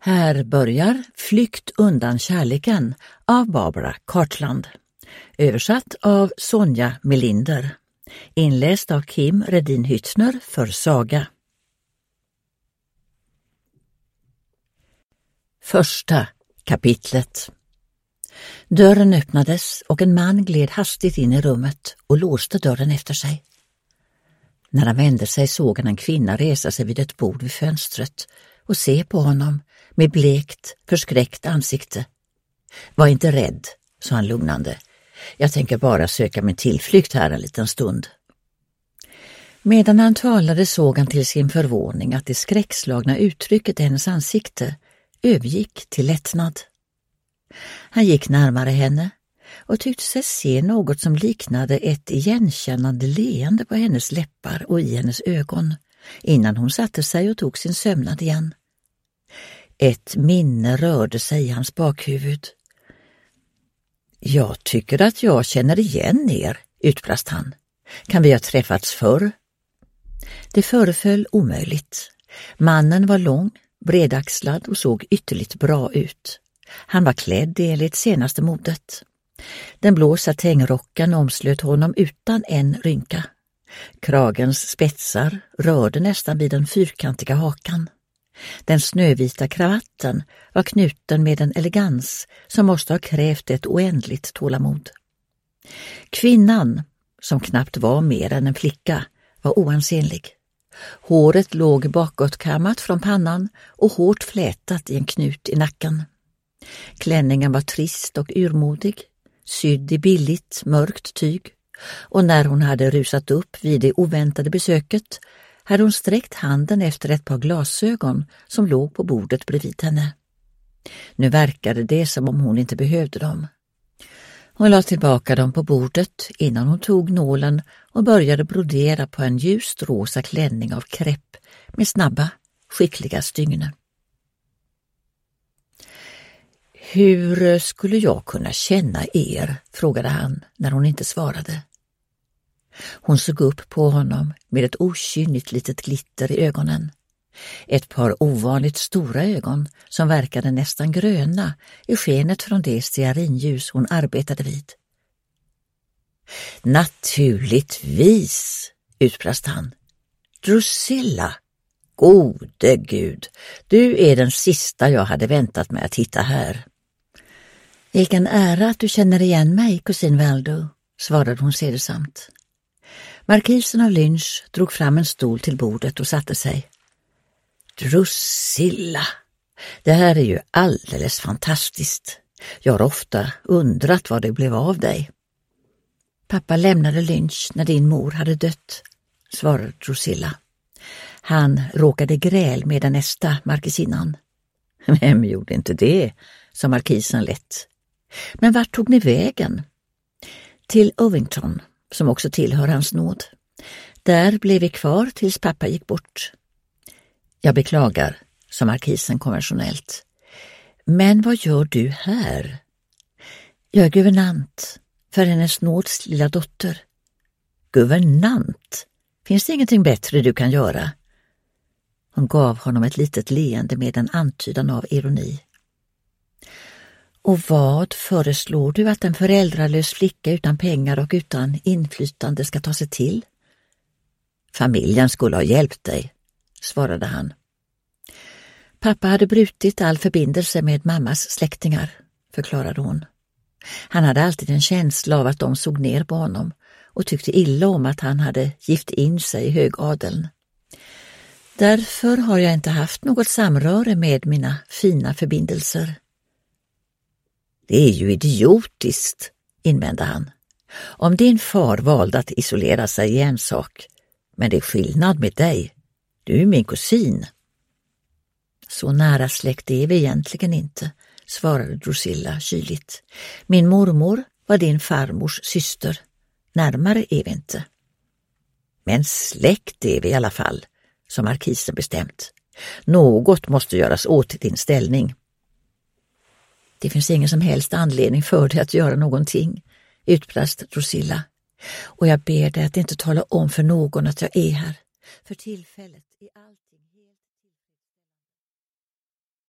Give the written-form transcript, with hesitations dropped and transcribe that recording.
Här börjar Flykt undan kärleken av Barbara Cartland. Översatt av Sonja Melinder. Inläst av Kim Redin Hyttner för Saga. Första kapitlet. Dörren öppnades och en man gled hastigt in i rummet och låste dörren efter sig. När han vände sig såg han en kvinna resa sig vid ett bord vid fönstret och se på honom med blekt, förskräckt ansikte. Var inte rädd, sa han lugnande. Jag tänker bara söka min tillflykt här en liten stund. Medan han talade såg han till sin förvåning att det skräckslagna uttrycket i hennes ansikte övergick till lättnad. Han gick närmare henne och tyckte sig se något som liknade ett igenkännande leende på hennes läppar och i hennes ögon, innan hon satte sig och tog sin sömnad igen. Ett minne rörde sig i hans bakhuvud. Jag tycker att jag känner igen er, utbrast han. Kan vi ha träffats förr? Det föreföll omöjligt. Mannen var lång, bredaxlad och såg ytterligt bra ut. Han var klädd enligt senaste modet. Den blå satängrocken omslöt honom utan en rynka. Kragens spetsar rörde nästan vid den fyrkantiga hakan. Den snövita kravatten var knuten med en elegans som måste ha krävt ett oändligt tålamod. Kvinnan, som knappt var mer än en flicka, var oansenlig. Håret låg bakåtkammat från pannan och hårt flätat i en knut i nacken. Klänningen var trist och urmodig, sydd i billigt, mörkt tyg, och när hon hade rusat upp vid det oväntade besöket hade hon sträckt handen efter ett par glasögon som låg på bordet bredvid henne. Nu verkade det som om hon inte behövde dem. Hon la tillbaka dem på bordet innan hon tog nålen och började brodera på en ljust rosa klänning av krepp med snabba, skickliga stygner. Hur skulle jag kunna känna er? Frågade han när hon inte svarade. Hon såg upp på honom med ett okynnigt litet glitter i ögonen. Ett par ovanligt stora ögon som verkade nästan gröna i skenet från det stearinljus hon arbetade vid. Naturligtvis, utbrast han. Drusilla, gode Gud, du är den sista jag hade väntat mig att hitta här. Vilken ära att du känner igen mig, kusin Valdo, svarade hon sedesamt. Markisen av Lynch drog fram en stol till bordet och satte sig. Drusilla, det här är ju alldeles fantastiskt. Jag har ofta undrat vad det blev av dig. Pappa lämnade Lynch när din mor hade dött, svarade Drusilla. Han råkade gräl med den nästa markisinnan. Vem gjorde inte det, sa markisen lätt. Men vart tog ni vägen? Till Ovington, som också tillhör hans nåd. Där blev vi kvar tills pappa gick bort. Jag beklagar, sa markisen konventionellt. Men vad gör du här? Jag är guvernant för hennes nåds lilla dotter. Guvernant? Finns det ingenting bättre du kan göra? Hon gav honom ett litet leende med en antydan av ironi. Och vad föreslår du att en föräldralös flicka utan pengar och utan inflytande ska ta sig till? Familjen skulle ha hjälpt dig, svarade han. Pappa hade brutit all förbindelse med mammas släktingar, förklarade hon. Han hade alltid en känsla av att de såg ner på honom och tyckte illa om att han hade gift in sig i högadeln. Därför har jag inte haft något samröre med mina fina förbindelser. Det är ju idiotiskt, invände han. Om din far valde att isolera sig i en sak, men det är skillnad med dig. Du är min kusin. Så nära släkt är vi egentligen inte, svarade Drusilla kyligt. Min mormor var din farmors syster. Närmare är vi inte. Men släkt är vi i alla fall, sa markisen bestämt. Något måste göras åt din ställning. Det finns ingen som helst anledning för dig att göra någonting, utbrast Drusilla. Och jag ber dig att inte tala om för någon att jag är här. För tillfället är allt